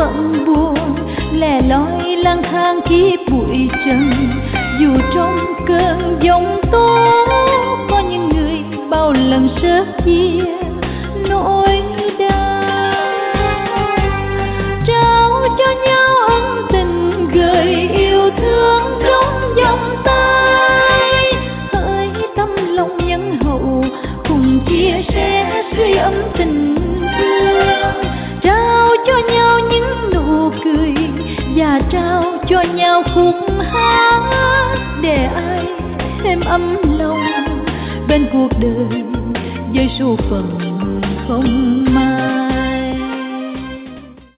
vẫn buồn, lẻ loi lang thang kiếp bụi trần. Dù trong cơn giông tố có những người bao lần sớt chia nỗi đau, trao cho nhau ân tình gửi yêu thương trong vòng tay. Hỡi tấm lòng nhân hậu cùng chia sẻ sưởi ấm tình thương, trao cho nhau những nụ cười và trao cho nhau khúc hát để ai thêm ấm lòng bên cuộc đời với số phận không may.